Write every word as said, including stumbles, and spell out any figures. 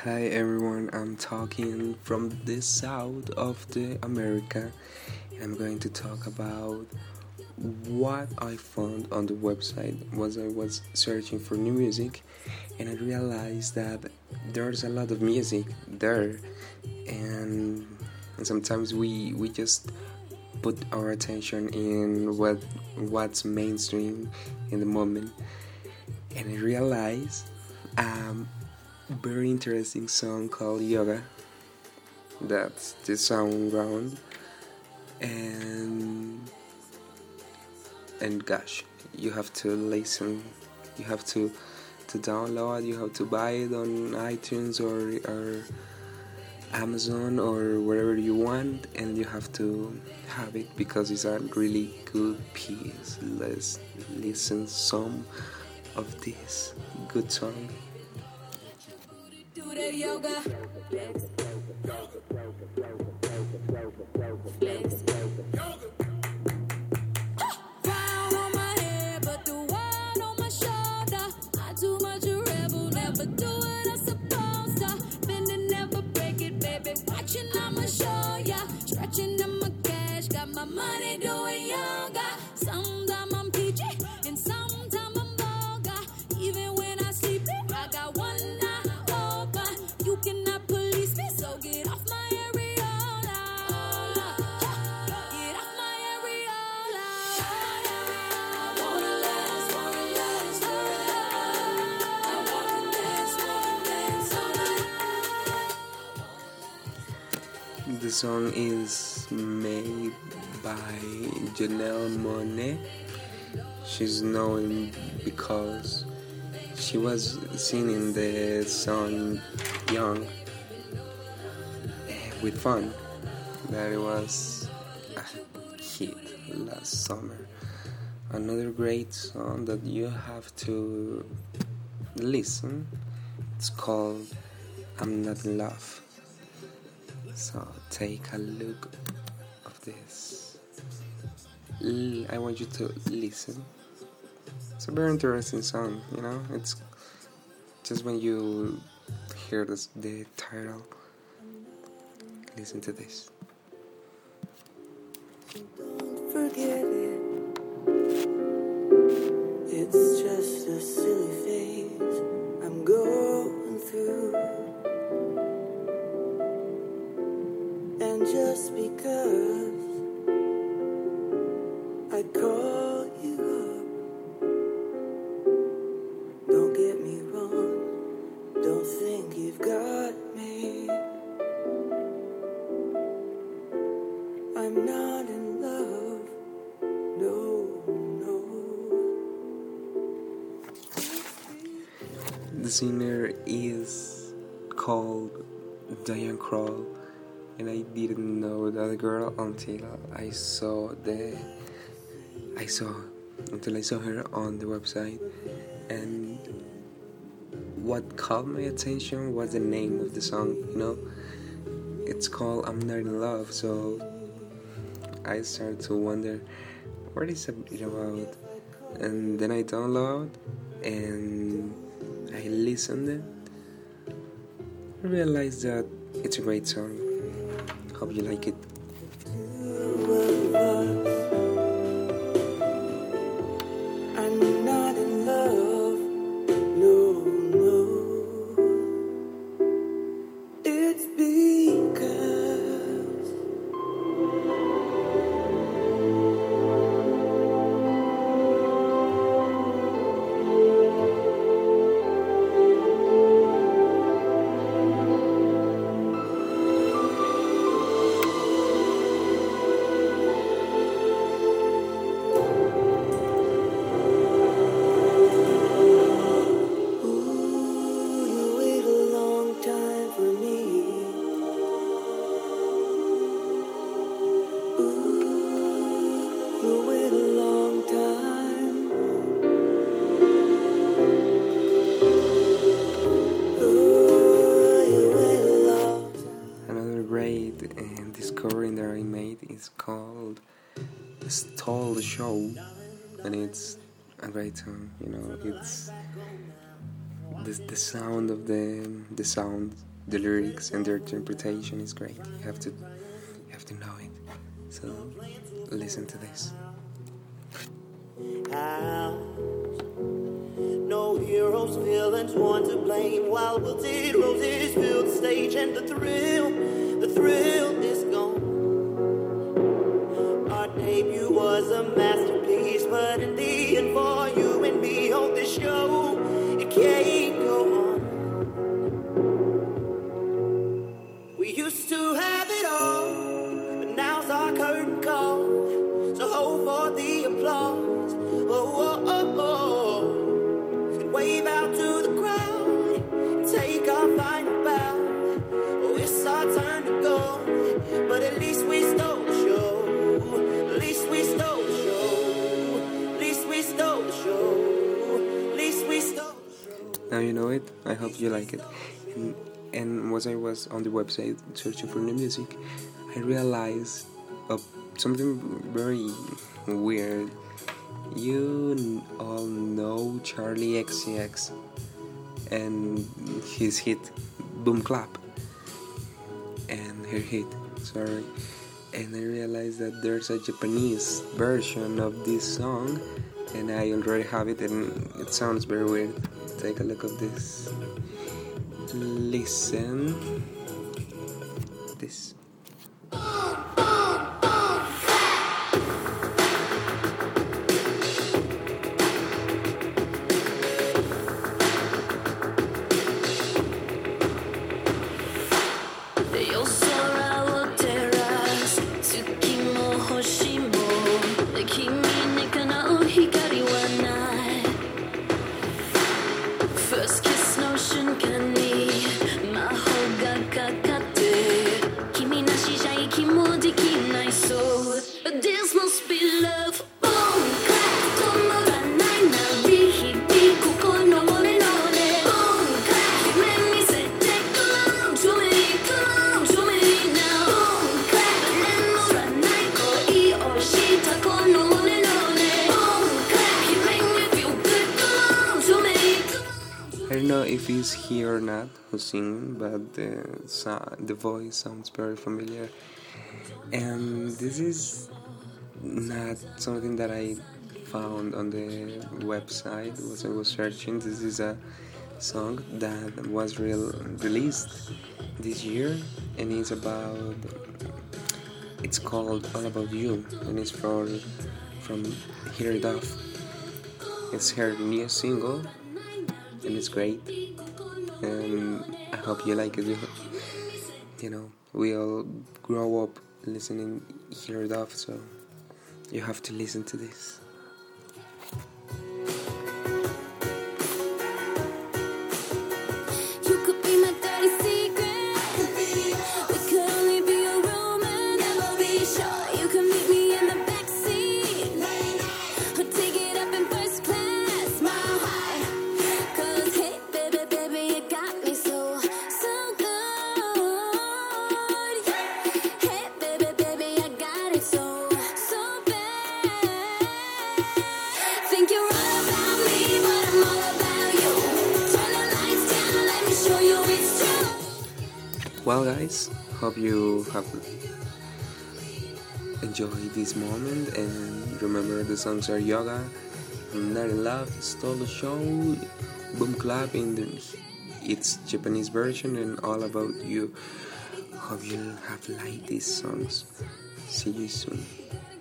Hi everyone, I'm talking from the south of the America. I'm going to talk about what I found on the website was I was searching for new music and I realized that there's a lot of music there and, and sometimes we we just put our attention in what what's mainstream in the moment, and I realized um very interesting song called Yoga. That's the sound ground, and and gosh, you have to listen. You have to to download. You have to buy it on iTunes or or Amazon or wherever you want, and you have to have it because it's a really good piece. Let's listen some of this good song. Do that yoga. Flex. Flex. Crown on my head, but the world on my shoulder. I too much a rebel, never do what I'm supposed to. Bend and never break it, baby. Watching, I'ma show ya. Stretching in my cash, got my money doing yoga. Sometimes I'm peachy, and sometimes I'm vulgar. Even when I sleep it, I got one eye. You cannot police me, so get off my areola. Get off my areola. I wanna last, wanna last, I wanna dance, wanna dance all night. The song is made by Janelle Monáe. She's known because she was singing the song Young with Fun that it was a hit last summer. Another great song that you have to listen, it's called I'm Not in Love. So take a look of this. L- I want you to listen. It's a very interesting song, you know. It's just when you hear this, the title, listen to this. Don't forget it. It's just a silly phase I'm going through. And just because I call you up, don't get me wrong, don't think you've got me. I'm not in love, no, no. The singer is called Diane Krall, and I didn't know that girl until I saw the I saw until I saw her on the website, and what caught my attention was the name of the song. You know, it's called I'm Not in Love. So I started to wonder what is it about, and then I download and I listened it. I realized that it's a great song. Hope you like it. I'm not in love, no, no. It's because And discovering that I made is called Stole the Show, and it's a great song. You know, it's the the sound of the the sound the lyrics and their interpretation is great. You have to, you have to know it. So listen to this. House. No heroes, villains, one to blame. While wilted roses fill the stage, and the thrill, the thrill is gone. Our debut was a masterpiece, but in the end, for you and me on this show, it can't go on. We used to have it all, but now's our curtain call. So hold for the applause. Oh, oh, oh, oh. And wave out to the crowd and take our final bow. Oh, it's our turn to go, but at least we stole the show. At least we stole the show. At least we stole the show. At least we stole the show. Now you know it. I hope you like it. And, and as I was on the website searching for new music, I realized of something very weird. You n- all know Charlie X C X and his hit Boom Clap and her hit, sorry. And I realized that there's a Japanese version of this song, and I already have it, and it sounds very weird. Take a look at this. Listen. This. First kiss no 瞬間に魔法がかかって君なしじゃ息もできないそう But this must be love Boom clap 止まらない鳴り響くこの俺のね Boom clap 夢見せて Come on to me Come on to me now Boom clap 眠らない恋をしたこの俺のね Boom clap You make me feel good Come on to me I don't know if he's here or not who's singing, but the, so- the voice sounds very familiar. And this is not something that I found on the website as I was searching. This is a song that was real, released this year, and it's about, it's called All About You, and it's from, from Hilary Duff. It's her new single, and it's great, and I hope you like it. You know, we all grow up listening Hilary Duff, so you have to listen to this. You could be my dirty secret. We could only be a rumor, never be sure. You can meet me in the backseat, or take it up in first class, my heart. 'Cause hey, baby, baby, you got me so, so good. Hey, baby, baby, I got it so, so bad. Think you're all about me, but I'm all about you. Turn the lights down, let me show you it's true. Well, guys, hope you have enjoyed this moment, and remember the songs are Yoga, Not in Love, Stole the Show, Boom Clap in the, its Japanese version, and All About You. Hope you have liked these songs. See you soon.